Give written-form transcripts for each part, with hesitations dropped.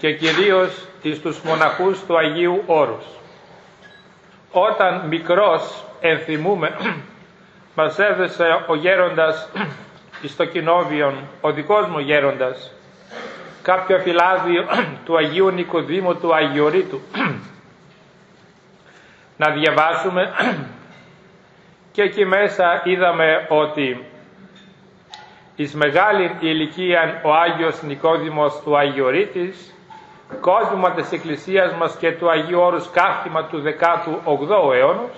και κυρίως εις τους μοναχούς του Αγίου Όρους. Όταν μικρός ενθυμούμε, μας έδωσε ο γέροντας εις το κοινόβιον, ο δικός μου γέροντας, κάποιο φυλάδιο του Αγίου Νικοδήμου του Αγιορείτου να διαβάσουμε, και εκεί μέσα είδαμε ότι εις μεγάλη ηλικία ο Άγιος Νικόδημος του Αγιορείτης, κόσμημα της Εκκλησίας μας και του Αγίου Όρους καύχημα του 18ου αιώνος,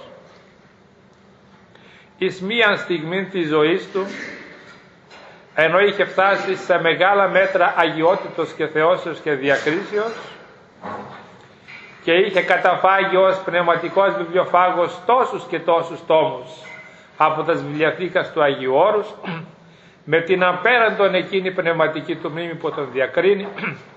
εις μίαν στιγμή της ζωής του, ενώ είχε φτάσει σε μεγάλα μέτρα αγιότητος και θεώσεως και διακρίσεως και είχε καταφάγει ως πνευματικός βιβλιοφάγος τόσους και τόσους τόμους από τα βιβλιοθήκας του Αγίου Όρους, με την απέραντον εκείνη πνευματική του μνήμη που τον διακρίνει,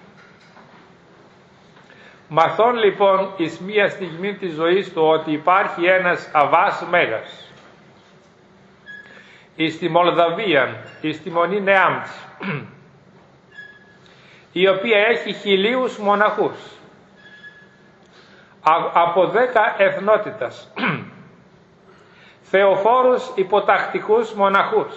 μαθών λοιπόν εις μία στιγμή της ζωής του ότι υπάρχει ένας Αβάς Μέγας εις τη Μολδαβία, εις τη Μονή Νεάμτς, η οποία έχει 1000 μοναχούς από 10 εθνότητας, θεοφόρους υποτακτικούς μοναχούς,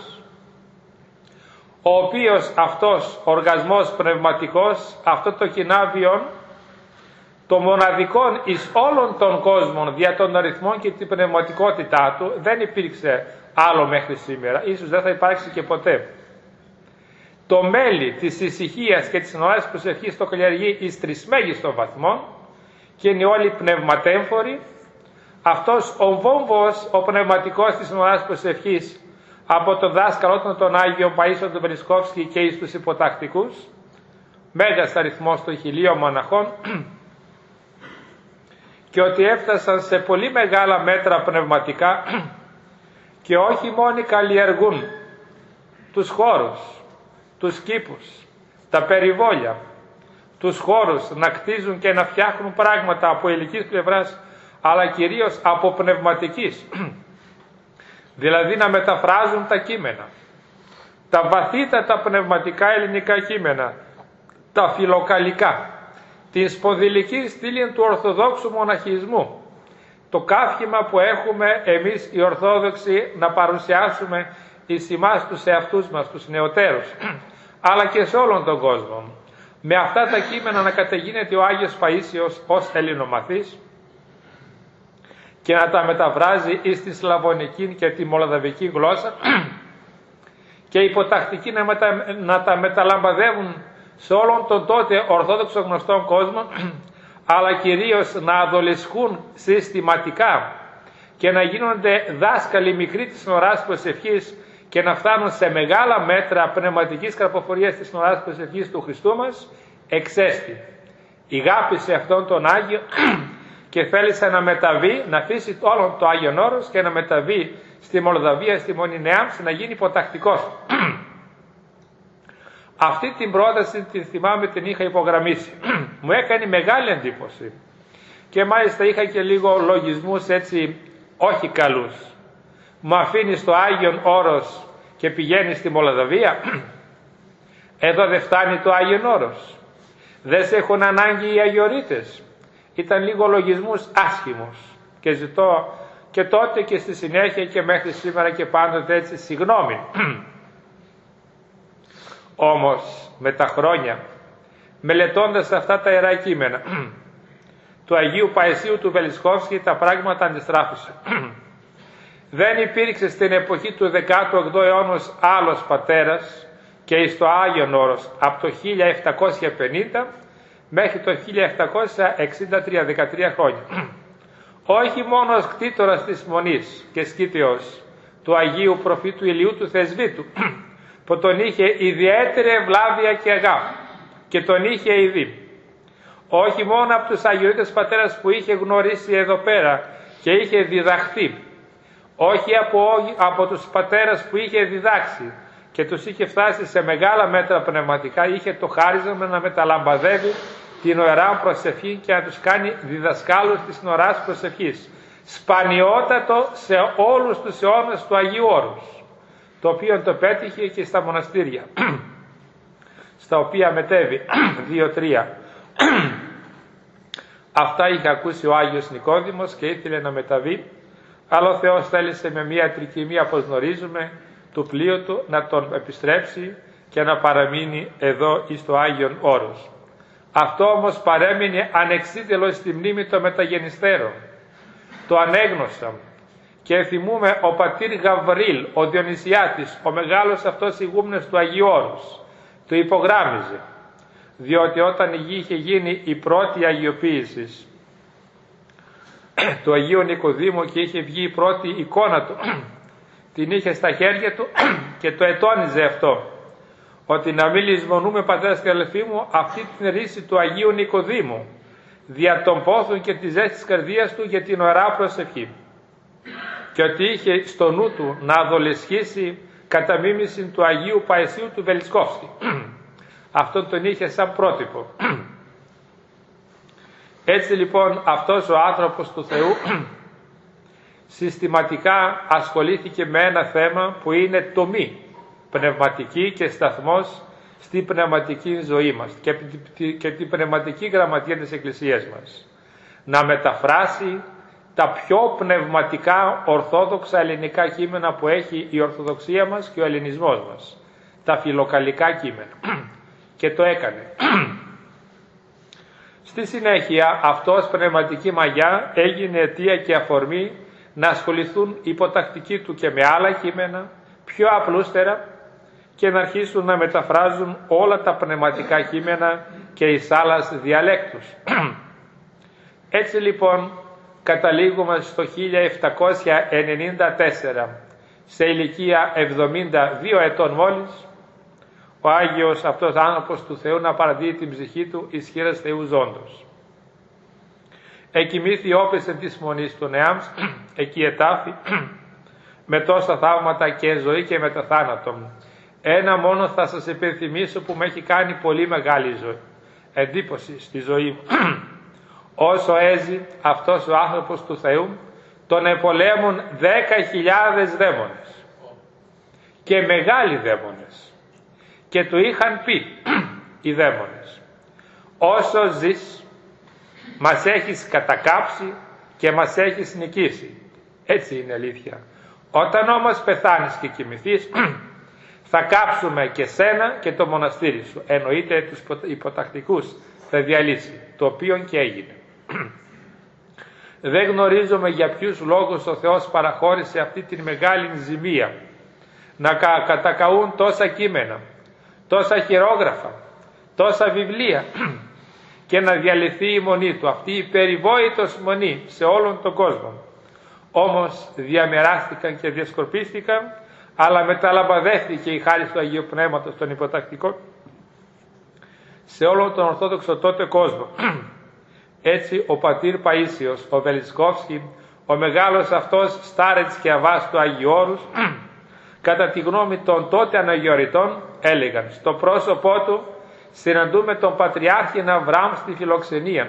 ο οποίος αυτός οργασμός πνευματικός, αυτό το κοινάβιον, το μοναδικό εις όλων των κόσμων δια των αριθμών και την πνευματικότητά του, δεν υπήρξε άλλο μέχρι σήμερα, ίσως δεν θα υπάρξει και ποτέ. Το μέλι της ησυχίας και της νοάς προσευχής το καλλιεργεί εις τρισμέγιστο βαθμό και είναι όλοι πνευματέμφοροι. Αυτός ο βόμβος, ο πνευματικός της νοάς προσευχής, από τον δάσκαλο τον Άγιο Παΐσιο του Βελισκόφσκι και εις τους υποτακτικούς, μέγας αριθμός των 1000 μοναχών, και ότι έφτασαν σε πολύ μεγάλα μέτρα πνευματικά και όχι μόνοι καλλιεργούν τους χώρους, τους κήπους, τα περιβόλια, τους χώρους να κτίζουν και να φτιάχνουν πράγματα από ηλικής πλευράς, αλλά κυρίως από πνευματικής, δηλαδή να μεταφράζουν τα κείμενα, τα βαθύτατα πνευματικά ελληνικά κείμενα, τα φιλοκαλικά, την σπονδυλική στήλη του Ορθοδόξου μοναχισμού, το καύχημα που έχουμε εμείς οι Ορθόδοξοι να παρουσιάσουμε εις εμάς τους εαυτούς μας, τους νεωτέρους, αλλά και σε όλον τον κόσμο. Με αυτά τα κείμενα να καταγίνεται ο Άγιος Παΐσιος ως Ελληνομαθής και να τα μεταβράζει εις τη σλαβωνική και τη μολδαβική γλώσσα και οι υποτακτικοί να τα μεταλαμπαδεύουν σε όλον τον τότε ορθόδοξο γνωστόν κόσμο, αλλά κυρίως να αδολισχούν συστηματικά και να γίνονται δάσκαλοι μικροί της νοράς προσευχής και να φτάνουν σε μεγάλα μέτρα πνευματικής καρποφορίας της νοράς προσευχής του Χριστού μας, εξέστη. Ηγάπησε αυτόν τον Άγιο και θέλησε να μεταβεί, να αφήσει όλον το Άγιον Όρος και να μεταβεί στη Μολδαβία, στη Μονή Νεάμτς, να γίνει υποτακτικός. Αυτή την πρόταση την θυμάμαι, την είχα υπογραμμίσει. Μου έκανε μεγάλη εντύπωση και μάλιστα είχα και λίγο λογισμούς έτσι όχι καλούς. Μου αφήνει το Άγιον Όρος και πηγαίνει στη Μολδαβία. Εδώ δεν φτάνει το Άγιον Όρος. Δεν σε έχουν ανάγκη οι Αγιορείτες. Ήταν λίγο λογισμούς άσχημους και ζητώ και τότε και στη συνέχεια και μέχρι σήμερα και πάντοτε έτσι συγγνώμη. Όμως με τα χρόνια, μελετώντας αυτά τα Ιερά Κείμενα του Αγίου Παϊσίου του Βελισκόφσκι, τα πράγματα αντιστράφησαν. Δεν υπήρξε στην εποχή του 18ου αιώνος άλλος πατέρας και εις το Άγιον Όρος από το 1750 μέχρι το 1763, 13 χρόνια. Όχι μόνο ως κτήτορας της Μονής και σκήτεως του Αγίου Προφήτου Ηλιού του Θεσβήτου, που τον είχε ιδιαίτερη ευλάβεια και αγάπη και τον είχε ειδεί. Όχι μόνο από τους Αγιορείτες πατέρας που είχε γνωρίσει εδώ πέρα και είχε διδαχθεί, όχι από τους πατέρας που είχε διδάξει και τους είχε φτάσει σε μεγάλα μέτρα πνευματικά, είχε το χάρισμα να μεταλαμπαδεύει την ωραία προσευχή και να τους κάνει διδασκάλους της νοράς προσευχής. Σπανιότατο σε όλους τους αιώνες του Αγίου Όρους, το οποίο το πέτυχε και στα μοναστήρια, στα οποία μετέβη 2-3 Αυτά είχε ακούσει ο Άγιος Νικόδημος και ήθελε να μεταβεί, αλλά ο Θεός θέλησε με μια τρικυμία, όπως γνωρίζουμε, του πλοίου του να τον επιστρέψει και να παραμείνει εδώ εις το Άγιον Όρος. Αυτό όμως παρέμεινε ανεξίτελο στη μνήμη των μεταγενιστέρων. Το ανέγνωσα και θυμούμε ο πατήρ Γαβρίλ, ο Διονυσιάτης, ο μεγάλος αυτός ηγούμενος του Αγίου Όρους, το υπογράμμιζε, διότι όταν είχε γίνει η πρώτη αγιοποίηση του Αγίου Νικοδήμου και είχε βγει η πρώτη εικόνα του, την είχε στα χέρια του και το ετώνιζε αυτό, ότι να μην λησμονούμε, πατέρας και αδελφοί μου, αυτή την ρίση του Αγίου Νικοδήμου, δια των πόθων και τη ζέστη της καρδίας του για την ωραία προσευχή, και ότι είχε στο νου του να αδολεσχίσει κατά μίμηση του Αγίου Παϊσίου του Βελισκόφσκι. Αυτόν τον είχε σαν πρότυπο. Έτσι λοιπόν αυτός ο άνθρωπος του Θεού συστηματικά ασχολήθηκε με ένα θέμα που είναι τομή πνευματική και σταθμός στη πνευματική ζωή μας και την πνευματική γραμματεία της Εκκλησίας μας. Να μεταφράσει τα πιο πνευματικά ορθόδοξα ελληνικά κείμενα που έχει η Ορθοδοξία μας και ο ελληνισμός μας. Τα φιλοκαλικά κείμενα. Και το έκανε. Στη συνέχεια αυτός πνευματική μαγιά έγινε αιτία και αφορμή να ασχοληθούν υποτακτικοί του και με άλλα κείμενα πιο απλούστερα και να αρχίσουν να μεταφράζουν όλα τα πνευματικά κείμενα και εις άλλας διαλέκτους. Έτσι λοιπόν καταλήγουμε στο 1794, σε ηλικία 72 ετών μόλις, ο Άγιος αυτός άνθρωπος του Θεού να παραδίδει την ψυχή του εις χείρας Θεού ζώντος. Εκοιμήθη όπισεν της μονής του Νεάμς, εκεί ετάφη, με τόσα θαύματα και ζωή και μεταθάνατον. Ένα μόνο θα σας υπενθυμίσω που με έχει κάνει πολύ μεγάλη εντύπωση στη ζωή μου. Όσο έζει αυτός ο άνθρωπος του Θεού, τον επολέμουν 10.000 δαίμονες και μεγάλοι δαίμονες. Και του είχαν πει οι δαίμονες, όσο ζεις μας έχεις κατακάψει και μας έχεις νικήσει. Έτσι είναι αλήθεια. Όταν όμως πεθάνεις και κοιμηθείς, θα κάψουμε και σένα και το μοναστήρι σου. Εννοείται τους υποτακτικούς θα διαλύσει, το οποίο και έγινε. Δεν γνωρίζουμε για ποιους λόγους ο Θεός παραχώρησε αυτή τη μεγάλη ζημία, να κατακαούν τόσα κείμενα, τόσα χειρόγραφα, τόσα βιβλία και να διαλυθεί η μονή του, αυτή η περιβόητος μονή σε όλον τον κόσμο. Όμως διαμεράστηκαν και διασκορπίστηκαν, αλλά μεταλαμπαδεύτηκε η χάρις του Αγίου Πνεύματος των υποτακτικών σε όλον τον Ορθόδοξο τότε κόσμο. Έτσι ο πατήρ Παΐσιος, ο Βελισκόφσκι, ο μεγάλος αυτός στάρετς και αβάς του Αγίου Όρους, κατά τη γνώμη των τότε αναγιοριτών, έλεγαν στο πρόσωπό του συναντούμε τον Πατριάρχη Αβραάμ στη φιλοξενία,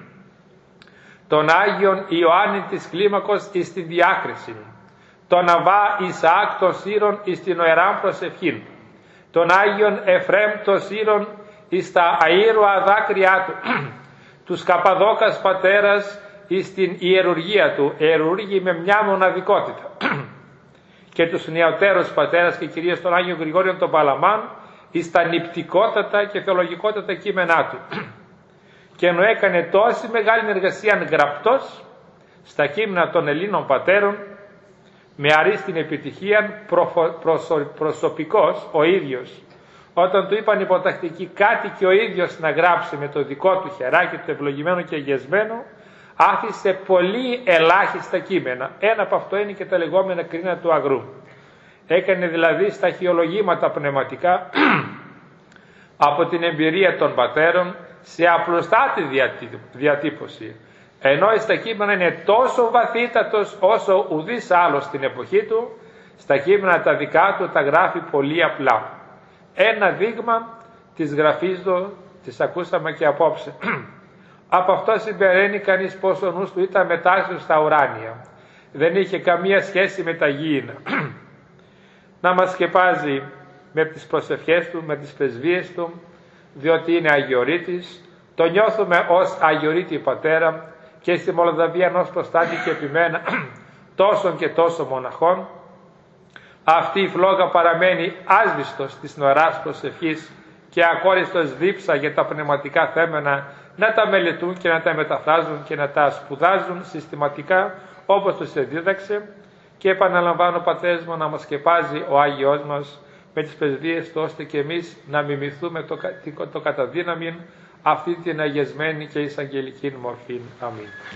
τον Άγιον Ιωάννη της Κλίμακος εις τη διάκριση, τον Αβά Ισαάκ των Σύρων εις την οεράν προσευχήν, τον Άγιον Εφραίμ των Σύρων εις τα αΐρουα δάκρυά του, τους Καπαδόκας πατέρας εις την ιερουργία του, ιερουργεί με μια μοναδικότητα, και τους νεωτέρους πατέρας και κυρίως τον Άγιο Γρηγόριον τον Παλαμάν εις τα νηπτικότατα και θεολογικότατα κείμενά του. Και ενώ έκανε τόση μεγάλη εργασία γραπτός στα κείμενα των Ελλήνων πατέρων, με αρίστην επιτυχία προσωπικός ο ίδιος, όταν του είπαν υποτακτικοί κάτι και ο ίδιος να γράψει με το δικό του χεράκι του ευλογημένο και αγιασμένο, άφησε πολύ ελάχιστα κείμενα. Ένα από αυτό είναι και τα λεγόμενα κρίνα του αγρού. Έκανε δηλαδή σταχυολογήματα πνευματικά από την εμπειρία των πατέρων σε απλουστάτη διατύπωση. Ενώ στα κείμενα είναι τόσο βαθύτατος όσο ουδής άλλος στην εποχή του, στα κείμενα τα δικά του τα γράφει πολύ απλά. Ένα δείγμα της γραφής του, της ακούσαμε και απόψε. Από αυτό συμπεραίνει κανείς πως ο νους του ήταν μετάξιος στα ουράνια. Δεν είχε καμία σχέση με τα γήινα. Να μας σκεπάζει με τις προσευχές του, με τις πρεσβείες του, διότι είναι αγιορείτης, Το νιώθουμε ως αγιορείτη πατέρα και στη Μολδαβία ως προστάτη και επιμένα τόσων και τόσων μοναχών. Αυτή η φλόγα παραμένει άσβηστος της νωράς προσευχής και ακόριστος δίψα για τα πνευματικά θέματα να τα μελετούν και να τα μεταφράζουν και να τα σπουδάζουν συστηματικά όπως τους εδίδαξε. Και επαναλαμβάνω, πατέρες μου, να μας σκεπάζει ο Άγιος μας με τις πρεσβείες του, ώστε και εμείς να μιμηθούμε το καταδύναμιν αυτή την αγιασμένη και εισαγγελική μορφή. Αμήν.